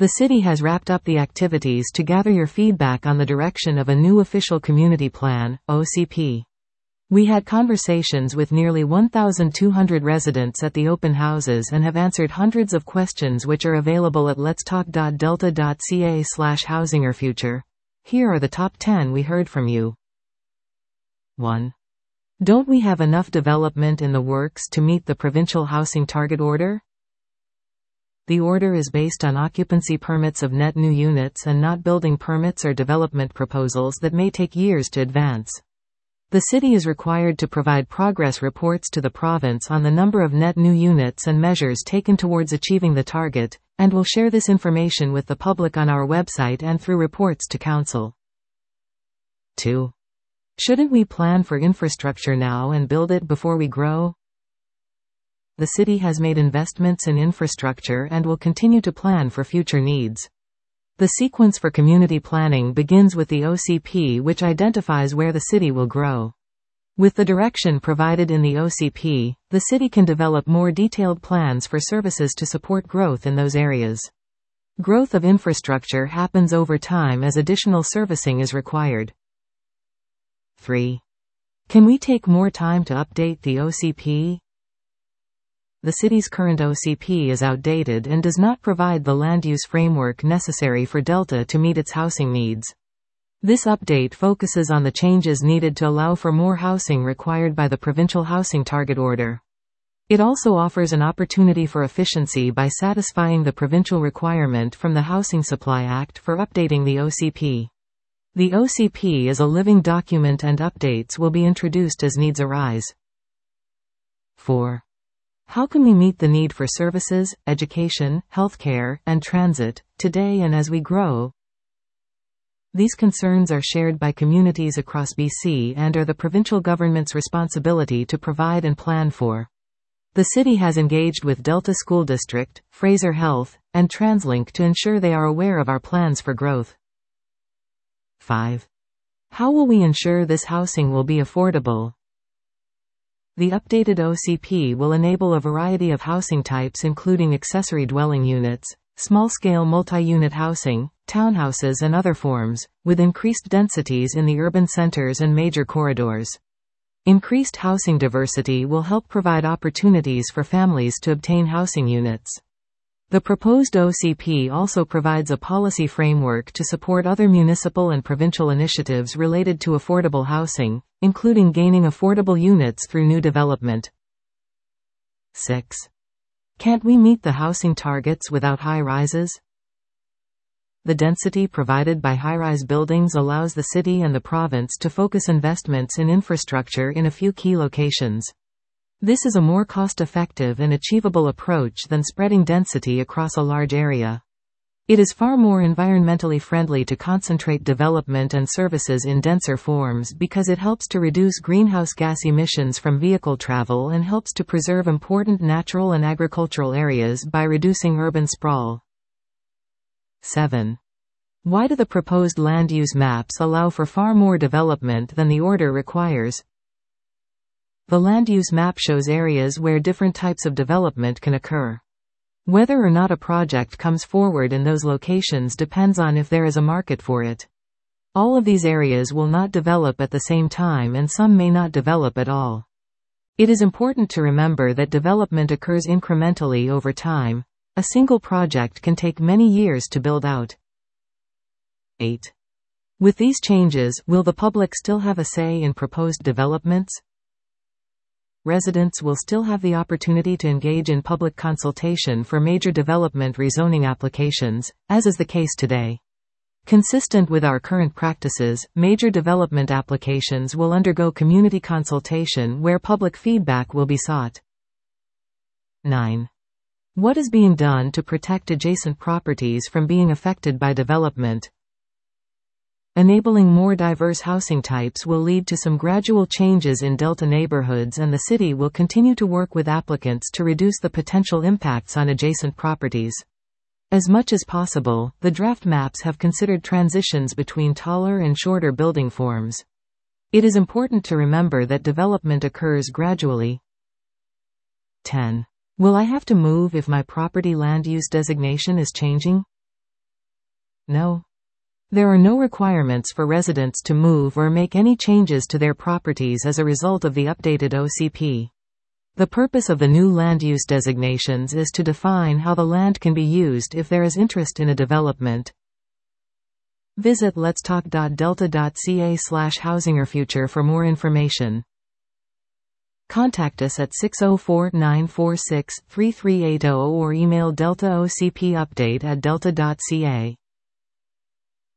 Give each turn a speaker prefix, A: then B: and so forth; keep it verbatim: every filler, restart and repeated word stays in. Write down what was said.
A: The city has wrapped up the activities to gather your feedback on the direction of a new official community plan, O C P. We had conversations with nearly one thousand two hundred residents at the open houses and have answered hundreds of questions which are available at letstalk dot delta dot c a slash housingorfuture. Here are the top ten we heard from you. one. Don't we have enough development in the works to meet the provincial housing target order? The order is based on occupancy permits of net new units and not building permits or development proposals that may take years to advance. The city is required to provide progress reports to the province on the number of net new units and measures taken towards achieving the target, and will share this information with the public on our website and through reports to council. two. Shouldn't we plan for infrastructure now and build it before we grow? The city has made investments in infrastructure and will continue to plan for future needs. The sequence for community planning begins with the O C P, which identifies where the city will grow. With the direction provided in the O C P, the city can develop more detailed plans for services to support growth in those areas. Growth of infrastructure happens over time as additional servicing is required. three. Can we take more time to update the O C P? The city's current O C P is outdated and does not provide the land use framework necessary for Delta to meet its housing needs. This update focuses on the changes needed to allow for more housing required by the Provincial Housing Target Order. It also offers an opportunity for efficiency by satisfying the provincial requirement from the Housing Supply Act for updating the O C P. The O C P is a living document and updates will be introduced as needs arise. four. How can we meet the need for services, education, healthcare, and transit, today and as we grow? These concerns are shared by communities across B C and are the provincial government's responsibility to provide and plan for. The city has engaged with Delta School District, Fraser Health, and TransLink to ensure they are aware of our plans for growth. five. How will we ensure this housing will be affordable? The updated O C P will enable a variety of housing types including accessory dwelling units, small-scale multi-unit housing, townhouses and other forms, with increased densities in the urban centers and major corridors. Increased housing diversity will help provide opportunities for families to obtain housing units. The proposed O C P also provides a policy framework to support other municipal and provincial initiatives related to affordable housing, including gaining affordable units through new development. six. Can't we meet the housing targets without high-rises? The density provided by high-rise buildings allows the city and the province to focus investments in infrastructure in a few key locations. This is a more cost-effective and achievable approach than spreading density across a large area. It is far more environmentally friendly to concentrate development and services in denser forms because it helps to reduce greenhouse gas emissions from vehicle travel and helps to preserve important natural and agricultural areas by reducing urban sprawl. seven. Why do the proposed land use maps allow for far more development than the order requires? The land use map shows areas where different types of development can occur. Whether or not a project comes forward in those locations depends on if there is a market for it. All of these areas will not develop at the same time and some may not develop at all. It is important to remember that development occurs incrementally over time. A single project can take many years to build out. eight. With these changes, will the public still have a say in proposed developments? Residents will still have the opportunity to engage in public consultation for major development rezoning applications, as is the case today. Consistent with our current practices, major development applications will undergo community consultation where public feedback will be sought. nine. What is being done to protect adjacent properties from being affected by development? Enabling more diverse housing types will lead to some gradual changes in Delta neighborhoods, and the city will continue to work with applicants to reduce the potential impacts on adjacent properties. As much as possible, the draft maps have considered transitions between taller and shorter building forms. It is important to remember that development occurs gradually. ten. Will I have to move if my property land use designation is changing? No. There are no requirements for residents to move or make any changes to their properties as a result of the updated O C P. The purpose of the new land use designations is to define how the land can be used if there is interest in a development. Visit letstalk dot delta dot c a slash housingorfuture for more information. Contact us at six oh four, nine four six, three three eight zero or email deltaocpupdate at delta dot c a.